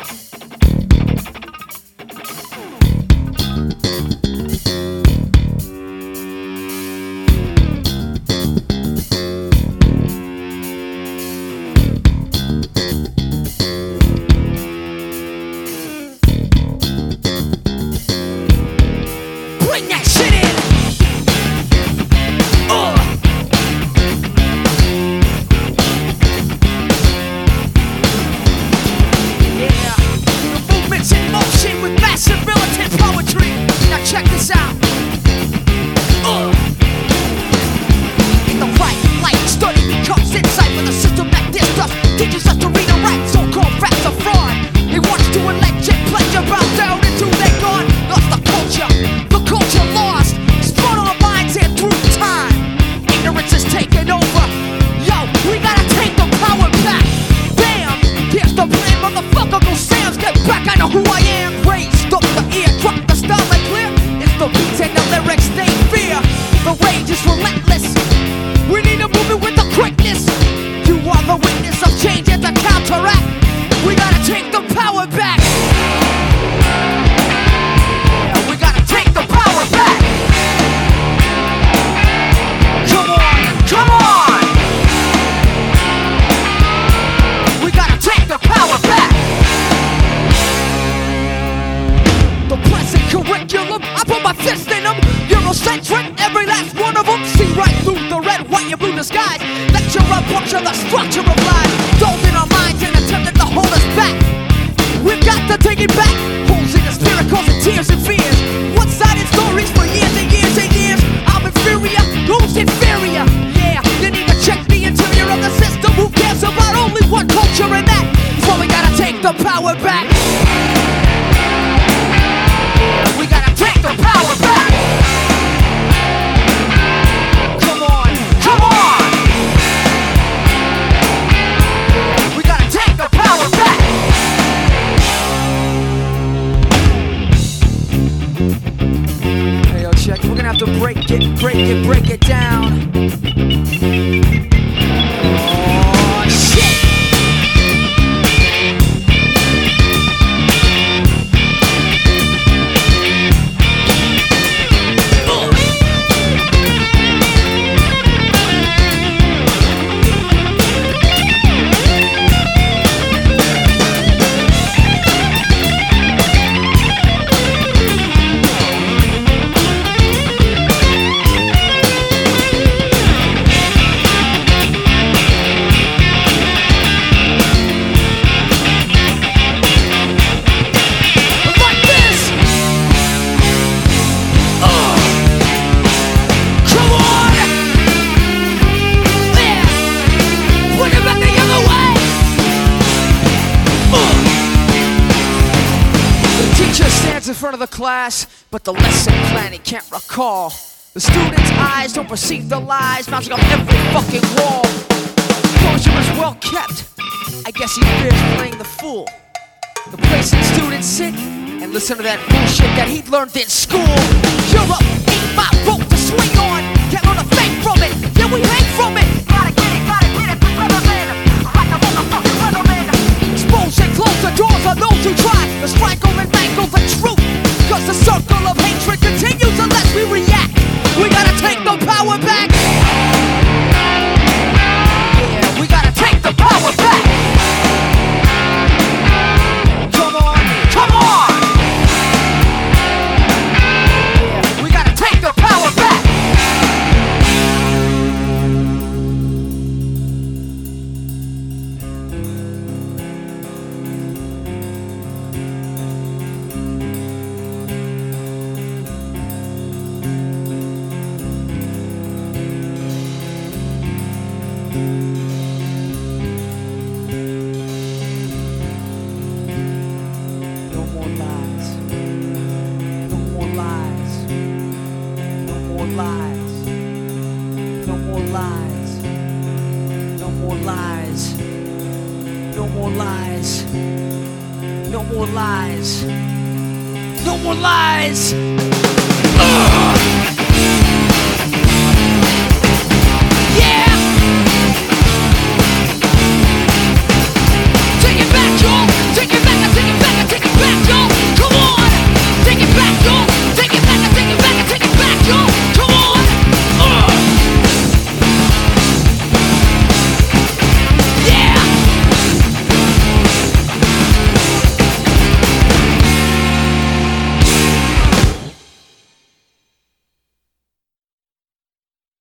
Bring that shit in. Yeah, the movement's in motion with massive militant poetry. Now check this out. In the right light, study becomes insight with a system that dissed us, teaches us to read and write. So-called facts are fraud. They want us to elect and pleasure bow down into their God. Lost the culture lost. Spun our minds here through time. Ignorance is taking over. Yo, we gotta take the power back. Bam! Here's the plan, motherfucker. Go Sam's, get back. I know who I am. Raised up the ear, drop the style like clear. It's the beats and the lyrics they fear. The rage is relentless. We need a movement with the quickness. You are the witness of change and the counteract. We gotta take the power back. Yeah, we gotta take the power back. Come on, come on. We gotta take the power back. The present curriculum, I put my fist in them. Eurocentric, every last one of them. See right through the red, white, and blue disguise. Lecture a bunch of the structure of lies. Dulled in our minds and attempted to hold us back. We've got to take it back. Holes in the spirit causing tears and fears. One-sided stories for years and years and years. I'm inferior, who's inferior? Yeah, you need to check the interior of the system. Who cares about only one culture and that? So we gotta take the power back. Yeah, we gotta take the power back. Come on, come on. We gotta take the power back. Hey, yo, check. We're gonna have to break it down. Oh, shit. In front of the class, but the lesson plan he can't recall. The students' eyes don't perceive the lies mounting up every fucking wall. Composure is well kept. I guess he fears playing the fool. The place that students sit and listen to that bullshit that he learned in school. You're up, ain't my rope to swing on. Can't learn a thing from it, yeah we hang from it. Gotta get it, weatherman. Like a motherfucking weatherman. Expose and close the doors on those who try to strangle and mangle the truth. Cause the circle of hatred continues unless we react. We gotta take the power back. Yeah, we gotta take the power back. Come on, come on. Yeah, we gotta take the power back. No more lies. No more lies.